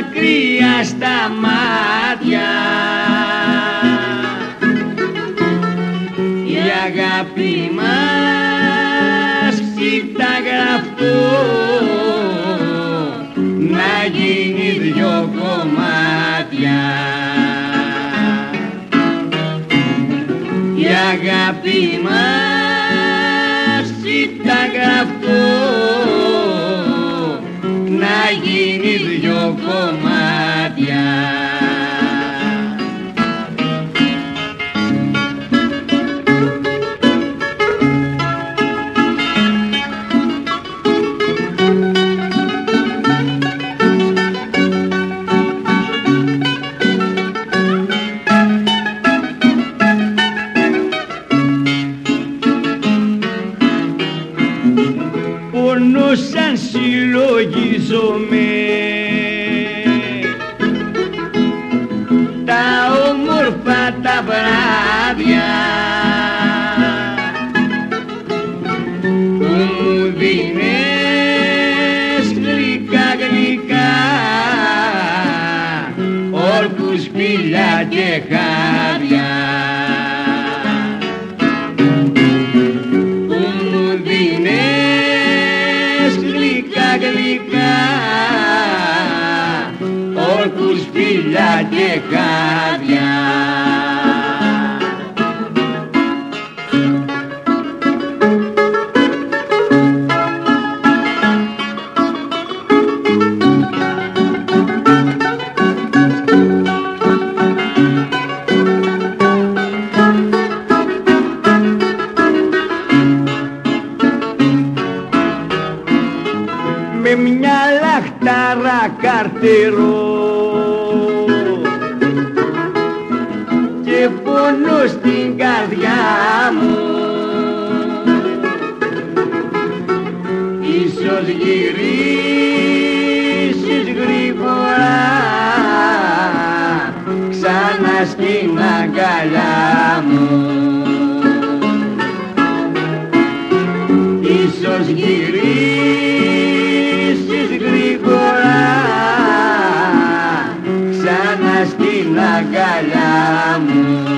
μακριά στα μάτια η αγάπη μας ψήτα γραφτό να γίνει δυο κομμάτια. Η αγάπη μας ψήτα γραφτό να γίνει δυο κομμάτια. Πόνο σαν συλλογίζομαι τα όμορφα τα βράδια που μου δίνες γλυκά γλυκά όρκους, σπήλια και χάδια. Γλυκά όρκους, σπήλια και χάδια. Με μια λαχτάρα καρτερό και πόνο στην καρδιά μου ίσως γυρίσεις γρήγορα ξανά στην αγκαλιά μου. Ίσως γυρίσεις γρήγορα ξανά στην αγκαλιά μου.